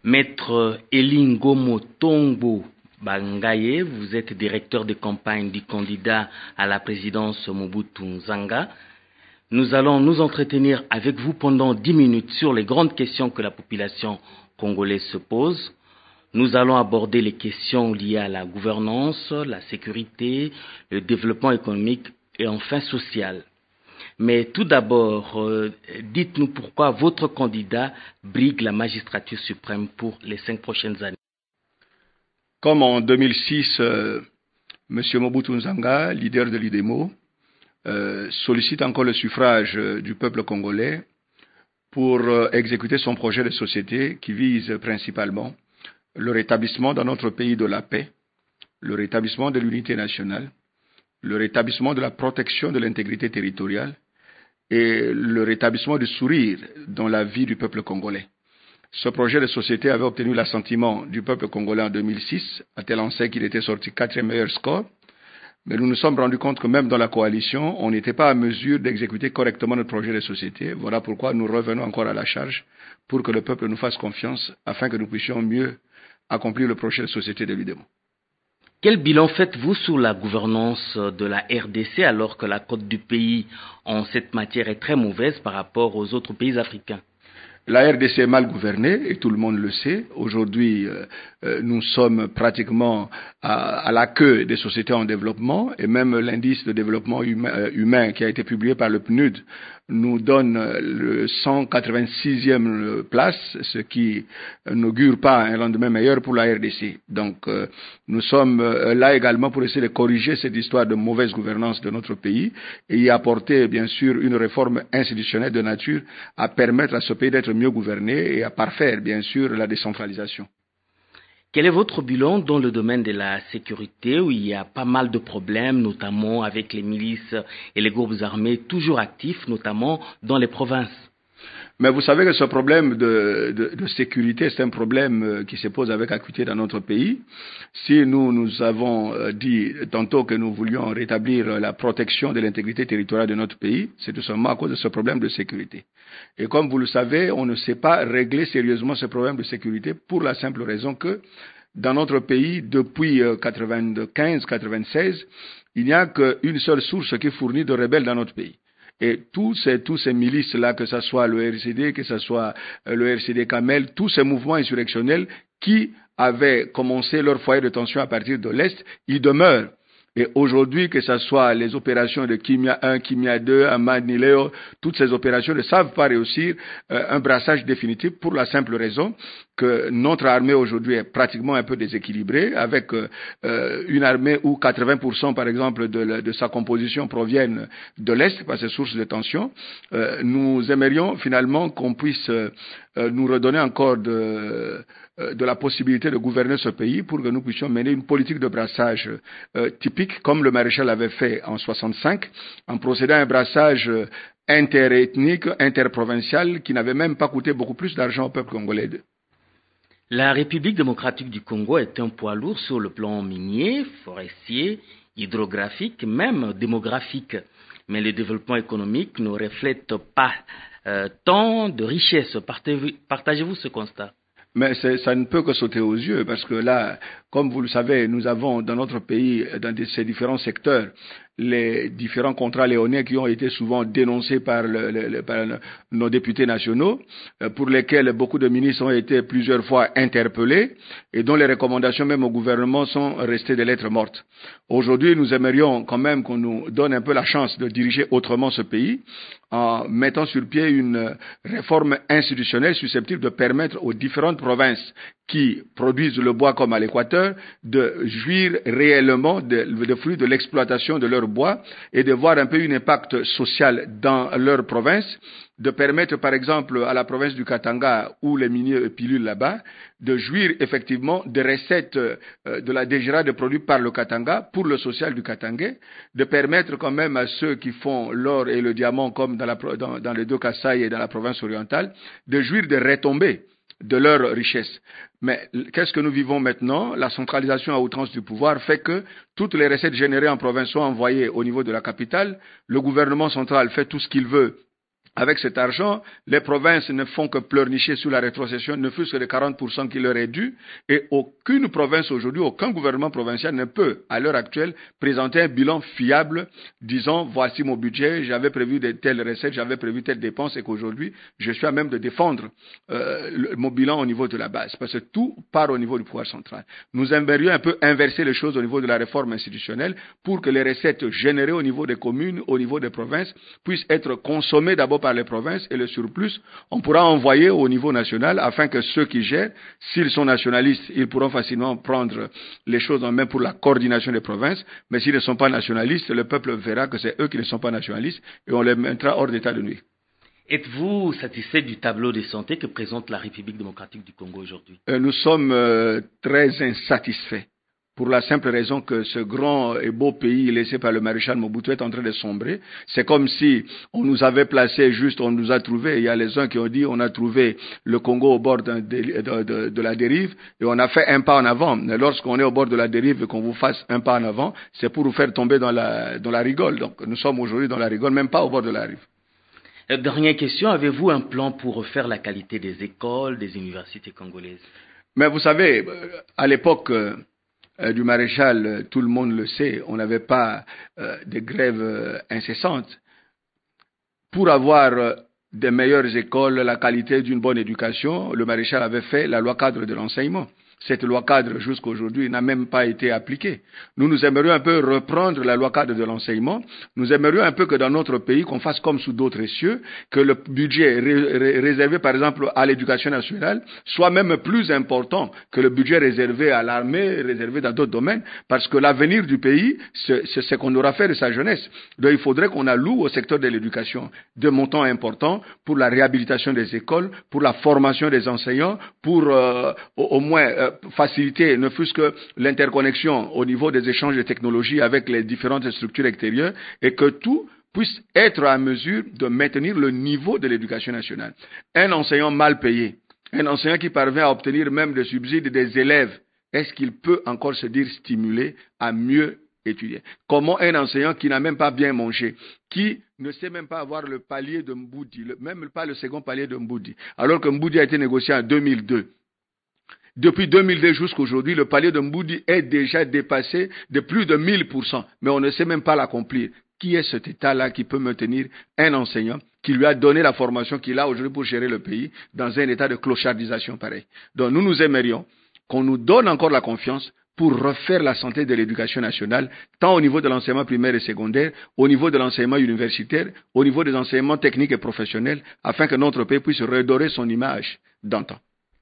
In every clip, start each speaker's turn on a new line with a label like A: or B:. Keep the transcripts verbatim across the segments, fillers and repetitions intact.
A: Maître Elingo Motombo Bangaye, vous êtes directeur de campagne du candidat à la présidence Mobutu Nzanga. Nous allons nous entretenir avec vous pendant dix minutes sur les grandes questions que la population congolaise se pose. Nous allons aborder les questions liées à la gouvernance, la sécurité, le développement économique et enfin social. Mais tout d'abord, euh, dites-nous pourquoi votre candidat brigue la magistrature suprême pour les cinq prochaines années.
B: Comme en deux mille six, euh, M. Mobutu Nzanga, leader de l'U D E M O, euh, sollicite encore le suffrage euh, du peuple congolais pour euh, exécuter son projet de société qui vise principalement le rétablissement dans notre pays de la paix, le rétablissement de l'unité nationale, le rétablissement de la protection de l'intégrité territoriale et le rétablissement du sourire dans la vie du peuple congolais. Ce projet de société avait obtenu l'assentiment du peuple congolais en deux mille six, à tel enseigne qu'il était sorti quatrième meilleur score. Mais nous nous sommes rendus compte que même dans la coalition, on n'était pas à mesure d'exécuter correctement notre projet de société. Voilà pourquoi nous revenons encore à la charge pour que le peuple nous fasse confiance afin que nous puissions mieux accomplir le projet de société de l'U D E M O.
A: Quel bilan faites-vous sur la gouvernance de la R D C alors que la cote du pays en cette matière est très mauvaise par rapport aux autres pays africains?
B: La R D C est mal gouvernée et tout le monde le sait. Aujourd'hui, euh, euh, nous sommes pratiquement à, à la queue des sociétés en développement et même l'indice de développement humain, euh, humain qui a été publié par le P N U D nous donne le cent quatre-vingt-sixième place, ce qui n'augure pas un lendemain meilleur pour la R D C. Donc, euh, nous sommes euh, là également pour essayer de corriger cette histoire de mauvaise gouvernance de notre pays et y apporter, bien sûr, une réforme institutionnelle de nature à permettre à ce pays d'être mieux gouverné et à parfaire, bien sûr, la décentralisation.
A: Quel est votre bilan dans le domaine de la sécurité où il y a pas mal de problèmes, notamment avec les milices et les groupes armés toujours actifs, notamment dans les provinces?
B: Mais vous savez que ce problème de, de, de sécurité, c'est un problème qui se pose avec acuité dans notre pays. Si nous, nous avons dit tantôt que nous voulions rétablir la protection de l'intégrité territoriale de notre pays, c'est tout simplement à cause de ce problème de sécurité. Et comme vous le savez, on ne sait pas régler sérieusement ce problème de sécurité pour la simple raison que dans notre pays, depuis quatre-vingt-quinze quatre-vingt-seize, il n'y a qu'une seule source qui fournit de rebelles dans notre pays. Et tous ces, tous ces milices-là, que ce soit le R C D, que ce soit le R C D Kamel, tous ces mouvements insurrectionnels qui avaient commencé leur foyer de tension à partir de l'Est, ils demeurent. Et aujourd'hui, que ce soit les opérations de Kimia un, Kimia deux, Ahmad Nileo, toutes ces opérations ne savent pas réussir euh, un brassage définitif pour la simple raison que notre armée aujourd'hui est pratiquement un peu déséquilibrée, avec euh, une armée où quatre-vingts pour cent par exemple de, de sa composition proviennent de l'Est par ces sources de tension. Euh, nous aimerions finalement qu'on puisse euh, nous redonner encore de, de la possibilité de gouverner ce pays pour que nous puissions mener une politique de brassage euh, typique comme le maréchal avait fait en soixante-cinq, en procédant à un brassage interethnique, interprovincial qui n'avait même pas coûté beaucoup plus d'argent au peuple congolais.
A: La République démocratique du Congo est un poids lourd sur le plan minier, forestier, hydrographique, même démographique. Mais le développement économique ne reflète pas euh, tant de richesses. Partagez-vous ce constat?
B: Mais ça ne peut que sauter aux yeux parce que là, comme vous le savez, nous avons dans notre pays, dans ces différents secteurs, les différents contrats léoniens qui ont été souvent dénoncés par, le, le, par nos députés nationaux, pour lesquels beaucoup de ministres ont été plusieurs fois interpellés et dont les recommandations même au gouvernement sont restées des lettres mortes. Aujourd'hui, nous aimerions quand même qu'on nous donne un peu la chance de diriger autrement ce pays en mettant sur pied une réforme institutionnelle susceptible de permettre aux différentes provinces qui produisent le bois comme à l'Équateur de jouir réellement des de fruits de l'exploitation de leur bois et de voir un peu un impact social dans leur province, de permettre par exemple à la province du Katanga où les miniers pilulent là-bas de jouir effectivement des recettes euh, de la D G R A de produits par le Katanga pour le social du Katangais, de permettre quand même à ceux qui font l'or et le diamant comme dans, la, dans, dans les deux Kasaï et dans la province orientale de jouir des retombées de leur richesse. Mais qu'est-ce que nous vivons maintenant? La centralisation à outrance du pouvoir fait que toutes les recettes générées en province sont envoyées au niveau de la capitale. Le gouvernement central fait tout ce qu'il veut Avec cet argent, les provinces ne font que pleurnicher sous la rétrocession, ne fût-ce que de quarante pour cent qui leur est dû, et aucune province aujourd'hui, aucun gouvernement provincial ne peut, à l'heure actuelle, présenter un bilan fiable, disant, voici mon budget, j'avais prévu de telles recettes, j'avais prévu telle dépense, et qu'aujourd'hui, je suis à même de défendre euh, le, mon bilan au niveau de la base, parce que tout part au niveau du pouvoir central. Nous aimerions un peu inverser les choses au niveau de la réforme institutionnelle, pour que les recettes générées au niveau des communes, au niveau des provinces, puissent être consommées d'abord par les provinces et le surplus, on pourra envoyer au niveau national afin que ceux qui gèrent, s'ils sont nationalistes, ils pourront facilement prendre les choses en main pour la coordination des provinces, mais s'ils ne sont pas nationalistes, le peuple verra que c'est eux qui ne sont pas nationalistes et on les mettra hors d'état de nuire.
A: Êtes-vous satisfait du tableau de santé que présente la République démocratique du Congo aujourd'hui?
B: euh, Nous sommes euh, très insatisfaits. Pour la simple raison que ce grand et beau pays laissé par le maréchal Mobutu est en train de sombrer. C'est comme si on nous avait placé juste, on nous a trouvé. Il y a les uns qui ont dit on a trouvé le Congo au bord de, de, de, de la dérive et on a fait un pas en avant. Mais lorsqu'on est au bord de la dérive et qu'on vous fasse un pas en avant, c'est pour vous faire tomber dans la, dans la rigole. Donc nous sommes aujourd'hui dans la rigole, même pas au bord de la rive.
A: Dernière question, avez-vous un plan pour refaire la qualité des écoles, des universités congolaises?
B: Mais vous savez, à l'époque Euh, du maréchal, euh, tout le monde le sait, on n'avait pas euh, de grève euh, incessante. Pour avoir euh, des meilleures écoles, la qualité d'une bonne éducation, le maréchal avait fait la loi cadre de l'enseignement. Cette loi cadre, jusqu'à aujourd'hui, n'a même pas été appliquée. Nous, nous aimerions un peu reprendre la loi cadre de l'enseignement. Nous aimerions un peu que dans notre pays, qu'on fasse comme sous d'autres cieux, que le budget ré ré réservé, par exemple, à l'éducation nationale soit même plus important que le budget réservé à l'armée, réservé dans d'autres domaines, parce que l'avenir du pays, c'est ce qu'on aura fait de sa jeunesse. Donc, il faudrait qu'on alloue au secteur de l'éducation de montants importants pour la réhabilitation des écoles, pour la formation des enseignants, pour euh, au, au moins euh, faciliter ne fût-ce que l'interconnexion au niveau des échanges de technologies avec les différentes structures extérieures et que tout puisse être à mesure de maintenir le niveau de l'éducation nationale. Un enseignant mal payé, un enseignant qui parvient à obtenir même des subsides des élèves, est-ce qu'il peut encore se dire stimulé à mieux étudier? Comment un enseignant qui n'a même pas bien mangé, qui ne sait même pas avoir le palier de Mboudi, le, même pas le second palier de Mboudi, alors que Mboudi a été négocié en deux mille deux. Depuis deux mille deux jusqu'à aujourd'hui, le palier de Mboudi est déjà dépassé de plus de mille pour cent, mais on ne sait même pas l'accomplir. Qui est cet État-là qui peut maintenir un enseignant qui lui a donné la formation qu'il a aujourd'hui pour gérer le pays dans un état de clochardisation pareil? Donc nous nous aimerions qu'on nous donne encore la confiance pour refaire la santé de l'éducation nationale, tant au niveau de l'enseignement primaire et secondaire, au niveau de l'enseignement universitaire, au niveau des enseignements techniques et professionnels, afin que notre pays puisse redorer son image d'antan.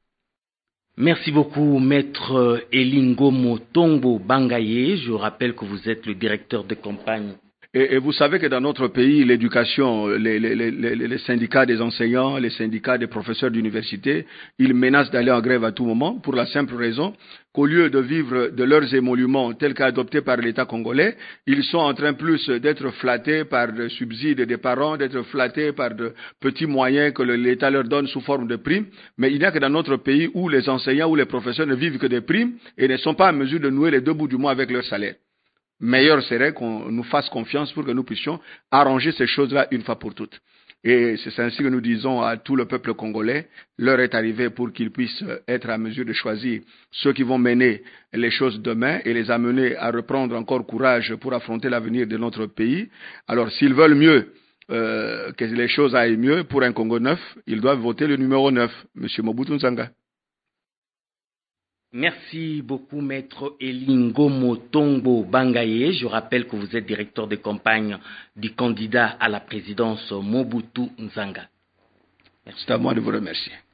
A: Merci beaucoup, Maître Elingo Motombo Bangaye. Je rappelle que vous êtes le directeur de campagne.
B: Et, et vous savez que dans notre pays, l'éducation, les, les, les, les syndicats des enseignants, les syndicats des professeurs d'université, ils menacent d'aller en grève à tout moment pour la simple raison qu'au lieu de vivre de leurs émoluments tels qu'adoptés par l'État congolais, ils sont en train plus d'être flattés par des subsides des parents, d'être flattés par de petits moyens que l'État leur donne sous forme de primes. Mais il n'y a que dans notre pays où les enseignants ou les professeurs ne vivent que des primes et ne sont pas en mesure de nouer les deux bouts du mois avec leur salaire. Meilleur serait qu'on nous fasse confiance pour que nous puissions arranger ces choses-là une fois pour toutes. Et c'est ainsi que nous disons à tout le peuple congolais, l'heure est arrivée pour qu'ils puissent être à mesure de choisir ceux qui vont mener les choses demain et les amener à reprendre encore courage pour affronter l'avenir de notre pays. Alors s'ils veulent mieux, euh, que les choses aillent mieux pour un Congo neuf, ils doivent voter le numéro neuf, M. Mobutu Nzanga.
A: Merci beaucoup, Maître Elingo Motombo Bangaye. Je rappelle que vous êtes directeur de campagne du candidat à la présidence Mobutu Nzanga.
B: Merci. C'est à moi de vous remercier.